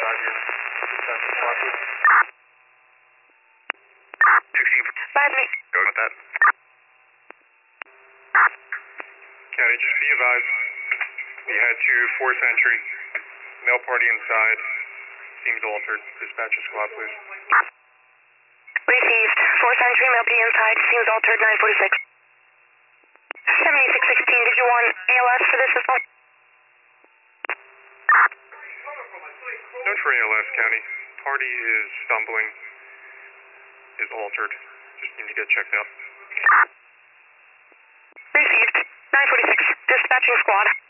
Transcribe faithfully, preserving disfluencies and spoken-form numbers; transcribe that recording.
Roger. Dispatch squad, please. sixteen. Five me. Go with that. County, just be advised. We had to four Century. Male party inside. Seems altered. Dispatch a squad, please. Received. four Century, male B inside. Seems altered, nine forty-six. seventy-six sixteen, did you want A L S for this as well? Note for A L S, County. Party is stumbling. Is altered. Just need to get checked out. Received. nine forty-six. Dispatching squad.